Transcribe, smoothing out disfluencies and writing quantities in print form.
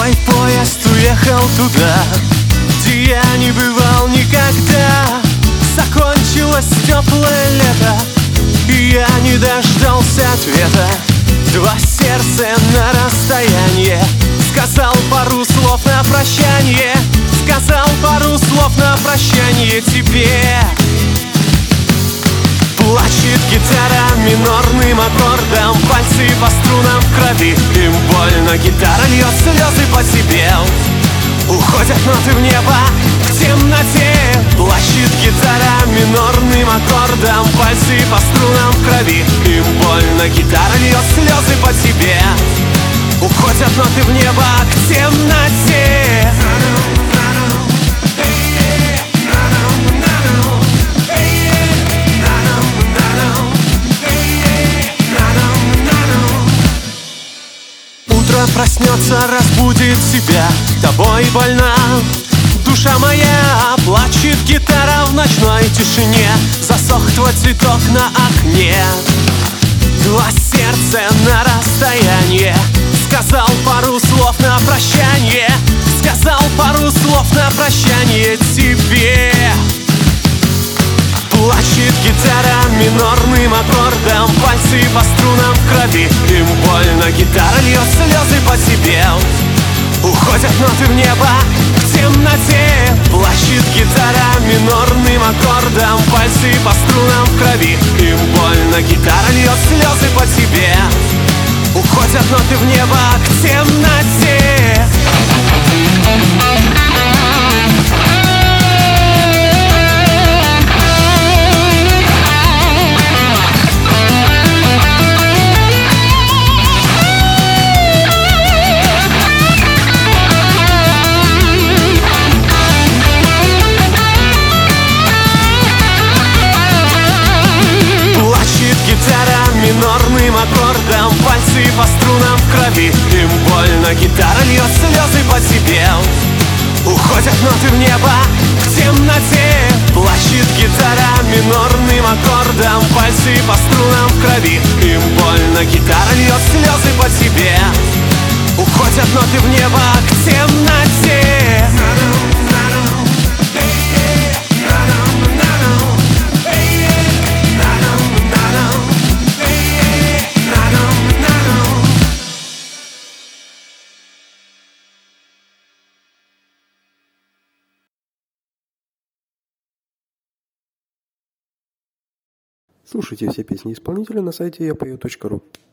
Твой поезд уехал туда, где я не бывал никогда. Закончилось теплое лето, и я не дождался ответа. Два сердца на расстоянии. Сказал пару слов на прощание, сказал пару слов на прощание тебе. Плачет гитара минорным аккордом, пальцы по струнам в крови. Им больно, гитара льет слезы по себе. Уходят ноты в небо, к темноте. Плачет гитара минорным аккордом, пальцы по струнам в крови. Им больно, гитара льет слезы по тебе. Уходят ноты в небо, к темноте. Проснется, разбудит себя, тобой больна душа моя. Плачет гитара в ночной тишине, засох твой цветок на окне. Два сердца на расстоянии. Сказал пару слов на прощание, сказал пару слов на прощание тебе. Плачет гитара минорным аккордом, пальцы по струнам в крови. Им больно, гитара льет слезы по себе. Уходят ноты в небо, к темноте. Плачет гитара минорным аккордом, пальцы по струнам в крови. Им больно, гитара льет слезы по себе. Уходят ноты в небо, к темноте. Минорным аккордом, пальцы по струнам в крови. Им больно, гитара льет слезы по тебе. Уходят ноты в небо, к темноте. Плачет гитара минорным аккордом, пальцы по струнам в крови. Им больно, гитара льет слезы по тебе. Уходят ноты в небо, к темноте. Слушайте все песни исполнителя на сайте yapeo.ru.